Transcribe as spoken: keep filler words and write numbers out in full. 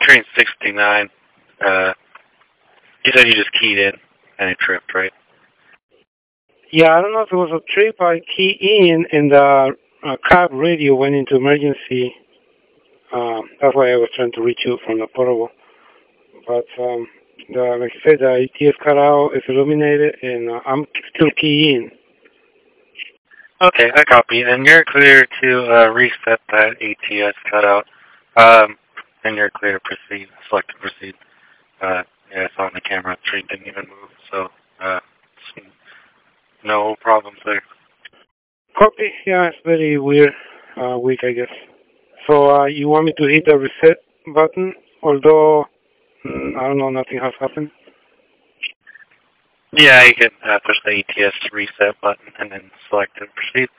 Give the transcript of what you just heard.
train sixty-nine. Uh, you said you just keyed in and it tripped, right? Yeah, I don't know if it was a trip. I key in and the uh, cab radio went into emergency. Um, that's why I was trying to reach you from the portable. But um, the, like I said, the A T S cut out, it's illuminated, and uh, I'm still keying. Okay, I copy. And you're clear to uh, reset that A T S cutout. Um, and you're clear to proceed. Select to proceed. Uh, yeah, I saw on the camera. The train didn't even move, so uh, no problems there. Copy. Yeah, it's very weird uh, week, I guess. So uh, you want me to hit the reset button, although mm, I don't know, nothing has happened. Yeah, you can uh, push the A T S reset button and then select to proceed.